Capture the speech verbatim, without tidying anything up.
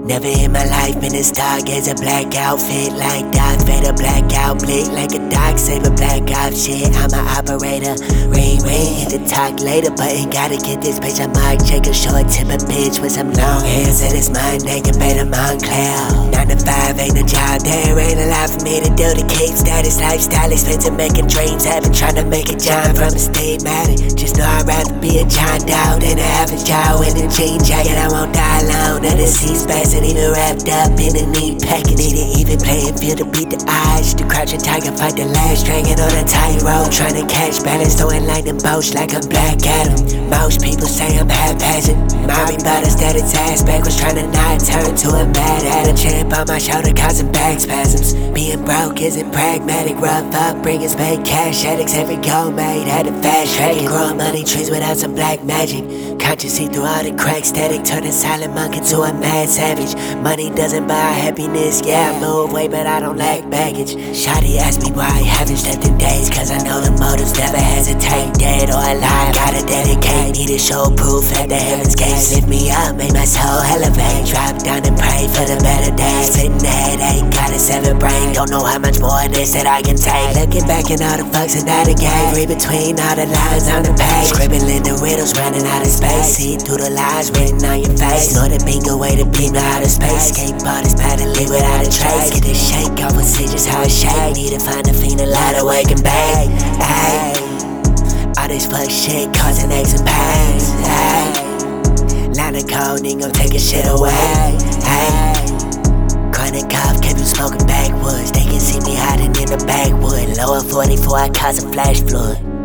Never in my life been as dark as a black outfit. Like Darth Vader, blackout blick like a dark saber, black off shit. I'm an operator, ring ring, hit the talk later. But ain't gotta get this bitch, I'm Mark Jacob, short timber bitch with some long hair. Said it's mine, they can pay the Montclair. Nine to five ain't a job, there ain't a lot for me to do. To keep status, lifestyle expensive, making dreams happen. Trying to make a John from a state matter. Just know I'd rather be a John Doe than a average Joe in a jean jacket. I won't die alone, and the seats bass and even wrapped up in a neat package. Need an even playing field to beat the odds. The crouching tiger fight the last dragon on a tightrope. Trying to catch balance, throwing lightning bolts like I'm Black Adam. Most people say I'm haphazard. Mommy bought a static ass backwards, trying to not turn to a bad Adam. Chip on my shoulder causing back spasms. Being broke isn't pragmatic. Rough upbringings, paid cash addicts. Every goal made had a fast track. Growing money trees without some black magic. Conscious see through all the cracks, static. Turning silent monk into a mad savage. Money doesn't buy happiness. Yeah, I move weight, but I don't lack baggage. Shawty asked me why I haven't slept in days, cause I know the motives never hesitate. Dead or alive, gotta dedicate. Need to show proof at the heaven's gates. Lift me up, make my soul elevate. Drop down and pray for the better days. Sitting the headache, got a seven brain. Don't know how much more of this that I can take. Looking back in all the fucks and out of game. Read between all the lines on the page. Scribbling the riddles, running out of space. See through the lies written on your face. Know the bingo way to beam out of space. Skateboarders paddling without a trace. Get this shake off and see just how it shake. Need to find a fiend a lot of wake and bake. Ay. All this fuck shit causing aches and pains. Ay. Line of code ain't gon' take a shit away. Ay. Chronic cough kept you smoking backwoods. They can see me hiding in the backwood. Lower forty-four, I cause a flash flood.